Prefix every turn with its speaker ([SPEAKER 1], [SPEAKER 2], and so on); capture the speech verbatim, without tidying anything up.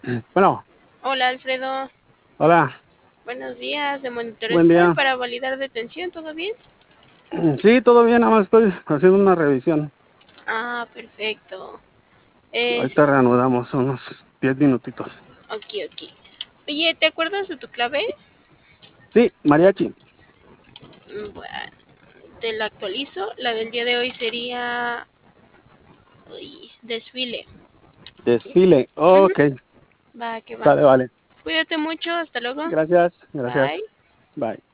[SPEAKER 1] Bueno,
[SPEAKER 2] Hola Alfredo,
[SPEAKER 1] hola,
[SPEAKER 2] buenos días. De Monitor
[SPEAKER 1] buen
[SPEAKER 2] School
[SPEAKER 1] día.
[SPEAKER 2] para validar detención, ¿todo bien?
[SPEAKER 1] Sí, todo bien, nada más estoy haciendo una revisión.
[SPEAKER 2] Ah, perfecto. Es,
[SPEAKER 1] Ahorita reanudamos unos diez minutitos.
[SPEAKER 2] ok, ok. Oye, ¿te acuerdas de tu clave?
[SPEAKER 1] Sí, mariachi,
[SPEAKER 2] Mm, Bueno, te la actualizo. La del día de hoy sería uy, desfile.
[SPEAKER 1] desfile.
[SPEAKER 2] Ujú,
[SPEAKER 1] Ok,
[SPEAKER 2] va, que va.
[SPEAKER 1] sale, vale.
[SPEAKER 2] Cuídate mucho, hasta luego.
[SPEAKER 1] Gracias,
[SPEAKER 2] Bye.
[SPEAKER 1] gracias. Bye.